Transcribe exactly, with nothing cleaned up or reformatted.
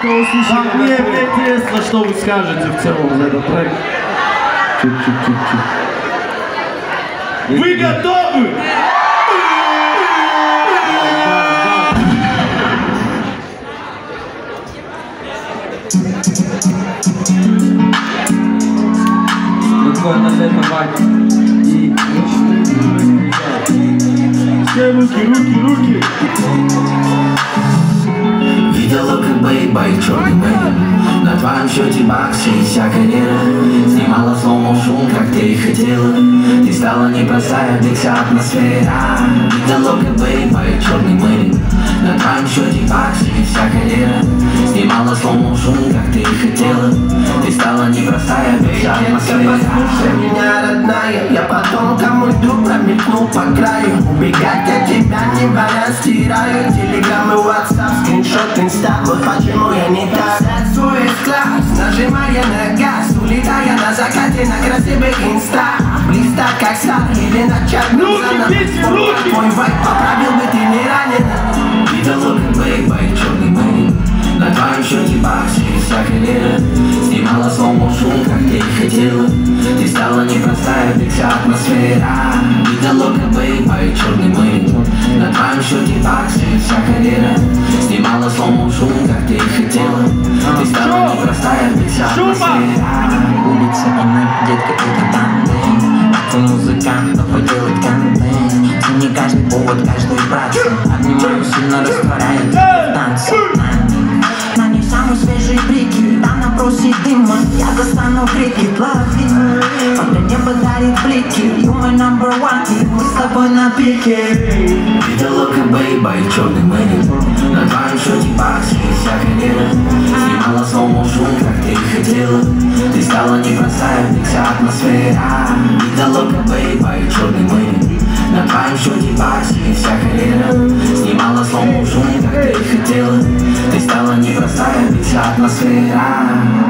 Вам мне интересно, что вы скажете в целом за этот трек. Чуть-чуть-чуть-чуть. Вы готовы? Рукой надо давать. И... Все руки, руки, руки. Видела, как бэй-бэй, черный мэй. На твоем счете баксы и вся карьера. Снимала слоу шум, как ты и хотела. Ты стала непростая, ведь вся атмосфера. Видела, как бэй-бэй, черный мэй. На твоем счете баксы и вся карьера. Снимала слоу шум, как ты и хотела. Ты стала непростая, ведь вся атмосфера. Послушай меня, родная, я потом кому иду, промелькну по краю. Убегать от тебя не вариант, стираю телеграммы, WhatsApp, скриншот, инста. Вот почему я не так. Свой класс, нажимая на газ, улетая на закате на красивых инста. Близко как сад или начать заново. Твой вайб поправил бы, ты не ранена. Видела, как бэй-бэй, черный мэй. На твоем счете баксы и вся карьера. Снимала слоу шум, как ты и хотела. Ты стала непростая, ведь вся атмосфера. Видела, как бэй-бэй, черный мэй. На твоем счете баксы и вся карьера. Снимала слоу шум, как ты и хотела. Ты стала непростая, ведь вся атмосфера. Улица и мы, детка, это тандем. Ты музыкант, но поделать контент. Цени каждый повод, каждую працу. Обнимаю, сильно растворяю в танце. На ней самый свежий прикид. Там на просе дыма, я достану крикет. Лови, когда небо дарит блики. You my number one, и мы с тобой на пике. Видела, как бэй-бэй, черный мэй. На твоем счете баксы и вся карьера. Снимала слоу шум, как ты и хотела. Ты стала непростая, ведь вся атмосфера. Видела, как бэй-бэй, черный мэй. На твоем счете баксы и вся карьера. Снимала слоу шум, как ты и хотела. Ты стала непростая, ведь вся атмосфера.